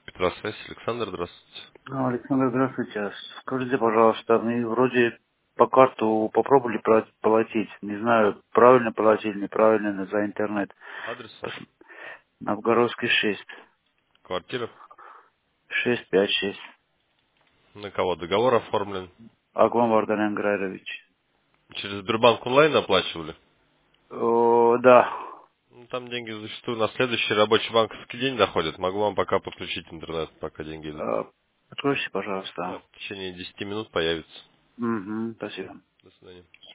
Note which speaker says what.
Speaker 1: Петросвязь, Александр, здравствуйте.
Speaker 2: Александр, здравствуйте. Скажите, пожалуйста, мы вроде по карту попробовали платить. Не знаю, правильно платили, неправильно за интернет.
Speaker 1: Адрес?
Speaker 2: Новгородский 6.
Speaker 1: Квартира?
Speaker 2: 656.
Speaker 1: На кого договор оформлен?
Speaker 2: Аглам Варданян Грайрович.
Speaker 1: Через Сбербанк онлайн оплачивали?
Speaker 2: О, да.
Speaker 1: Ну, там деньги зачастую на следующий рабочий банковский день доходят. Могу вам пока подключить интернет, пока деньги идут.
Speaker 2: Откройте,
Speaker 1: Да,
Speaker 2: пожалуйста.
Speaker 1: в течение 10 минут появится.
Speaker 2: Угу, спасибо.
Speaker 1: До свидания.